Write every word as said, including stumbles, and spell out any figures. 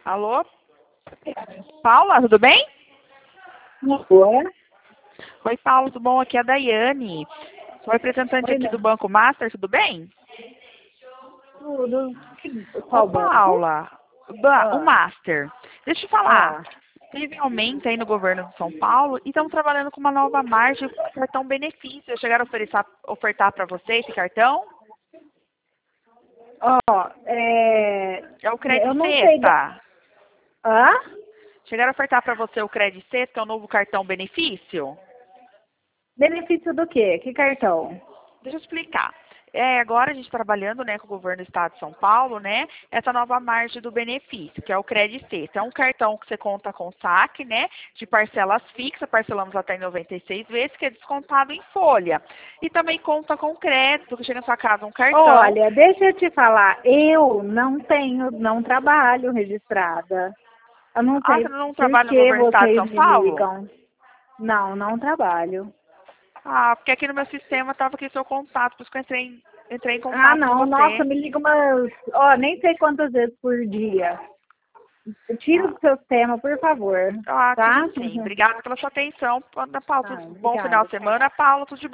Alô? Paula, tudo bem? Oi? Oi, Paula, tudo bom? Aqui é a Daiane. Sou representante Oi, aqui né? do Banco Master, tudo bem? Tudo. Que- Ô, Qual banco? Paula, ba- o Ah, Master. Deixa eu te falar. ah. Teve aumento aí no governo de São Paulo e estamos trabalhando com uma nova margem, cartão benefício. Chegaram a oferecer, ofertar para você esse cartão? Ó, é... É o eu Credit não sei. da- Sexta. Hã? Chegaram a ofertar para você o Credit Sexta, que é o novo cartão benefício? Benefício do quê? Que cartão? Deixa eu explicar. É, agora a gente trabalhando, né, com o governo do estado de São Paulo, né, essa nova margem do benefício, que é o Credit Sexta. É um cartão que você conta com saque, né, de parcelas fixas, parcelamos até em noventa e seis vezes, que é descontado em folha. E também conta com crédito, que chega na sua casa um cartão. Olha, deixa eu te falar. Eu não tenho, não trabalho registrada. Eu não Ah, você sei não por trabalha no que governo do estado de vocês São me Paulo? ligam. Não, não trabalho. Ah, porque aqui no meu sistema estava aqui seu contato, por isso que eu entrei, em- entrei em Ah, contato com não. Nossa, você. me liga umas... Ó, nem sei quantas vezes por dia. Tira Ah, do seu sistema, por favor. ah, tiro Tá? sim. Obrigada pela sua atenção. Ana Paula, Ah, tudo- bom final obrigada. de semana. Paula, tudo de